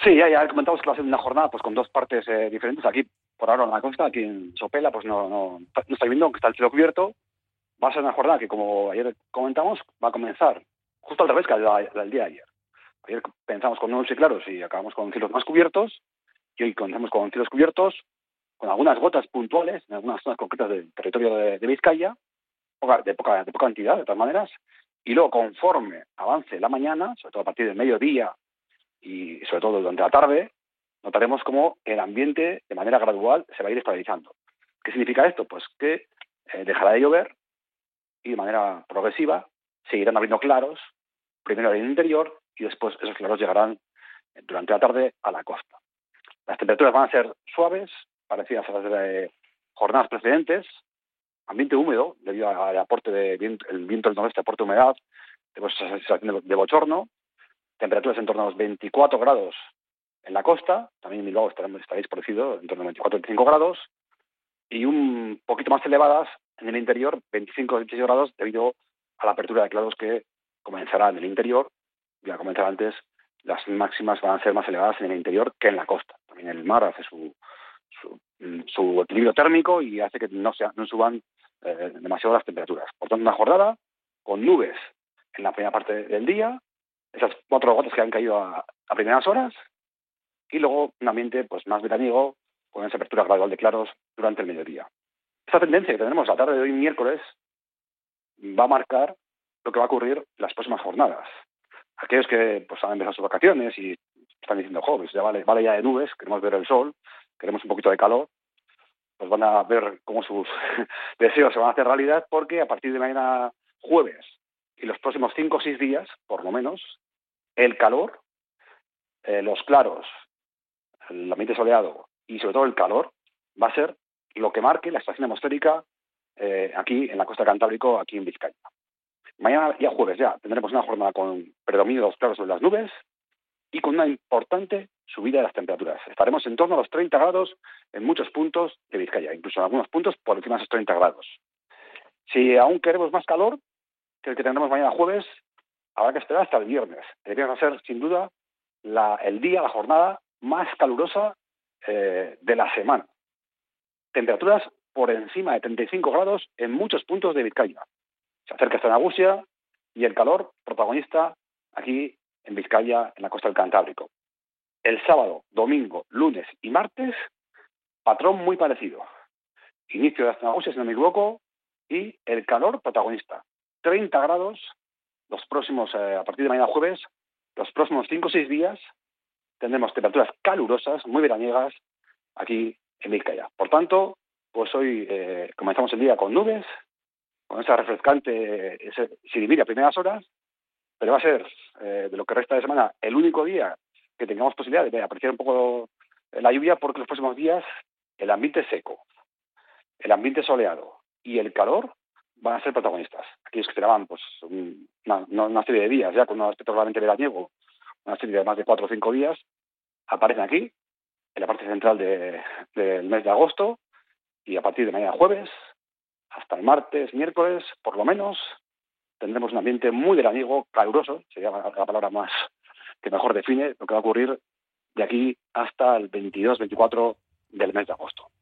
Sí, ya comentamos que va a ser una jornada pues con dos partes diferentes. Aquí, por ahora en la costa, aquí en Sopela, pues no está lloviendo, aunque está el cielo cubierto. Va a ser una jornada que, como ayer comentamos, va a comenzar justo al revés que el día de ayer. Ayer pensamos con nubes y claros y acabamos con cielos más cubiertos, y hoy comenzamos con cielos cubiertos, con algunas gotas puntuales en algunas zonas concretas del territorio de Vizcaya, de poca entidad, de todas maneras, y luego, conforme avance la mañana, sobre todo a partir del mediodía y sobre todo durante la tarde, notaremos cómo el ambiente, de manera gradual, se va a ir estabilizando. ¿Qué significa esto? Pues que dejará de llover y de manera progresiva seguirán habiendo claros, primero en el interior y después esos claros llegarán durante la tarde a la costa. Las temperaturas van a ser suaves, parecidas a las de jornadas precedentes, ambiente húmedo, debido al aporte de viento, el viento del noreste aporta humedad, tenemos esa sensación de bochorno, temperaturas en torno a los 24 grados en la costa, también en Bilbao estaréis parecido, en torno a 24-25 grados, y un poquito más elevadas en el interior, 25-26 grados, debido a la apertura de claros que comenzará en el interior. Ya comentar antes, las máximas van a ser más elevadas en el interior que en la costa. También el mar hace su equilibrio térmico y hace que no suban demasiado las temperaturas. Por tanto, una jornada con nubes en la primera parte del día, esas 4 gotas que han caído a primeras horas, y luego un ambiente pues más veraniego, con esa apertura gradual de claros durante el mediodía. Esta tendencia que tendremos la tarde de hoy, miércoles, va a marcar lo que va a ocurrir las próximas jornadas. Aquellos que pues han empezado sus vacaciones y están diciendo, pues ya vale ya de nubes, queremos ver el sol, queremos un poquito de calor, pues van a ver cómo sus deseos se van a hacer realidad, porque a partir de mañana jueves y los próximos 5 o 6 días, por lo menos, el calor, los claros, el ambiente soleado y sobre todo el calor va a ser lo que marque la estación atmosférica aquí en la costa cantábrico, aquí en Vizcaya. Mañana, ya jueves, ya tendremos una jornada con predominio de los claros sobre las nubes y con una importante subida de las temperaturas. Estaremos en torno a los 30 grados en muchos puntos de Vizcaya, incluso en algunos puntos por encima de esos 30 grados. Si aún queremos más calor que el que tendremos mañana jueves, habrá que esperar hasta el viernes. El viernes va a ser, sin duda, la jornada más calurosa de la semana. Temperaturas por encima de 35 grados en muchos puntos de Vizcaya. Se acerca esta Nagusia y el calor protagonista aquí en Vizcaya, en la costa del Cantábrico. El sábado, domingo, lunes y martes, patrón muy parecido. Inicio de las Nagusia, si no me equivoco, y el calor protagonista. 30 grados los próximos, a partir de mañana jueves, los próximos 5 o 6 días, tendremos temperaturas calurosas, muy veraniegas, aquí en Vizcaya. Por tanto, pues hoy comenzamos el día con nubes, con esa refrescante siribilla a primeras horas, pero va a ser, de lo que resta de semana, el único día que tengamos posibilidad de apreciar un poco la lluvia, porque los próximos días el ambiente seco, el ambiente soleado y el calor van a ser protagonistas. Aquellos que esperaban pues, una serie de días ya con un aspecto realmente veraniego, una serie de más de 4 o 5 días, aparecen aquí, en la parte central del mes de agosto, y a partir de mañana jueves, hasta el martes, miércoles, por lo menos, tendremos un ambiente muy veraniego, caluroso, sería la palabra más que mejor define lo que va a ocurrir de aquí hasta el 22-24 del mes de agosto.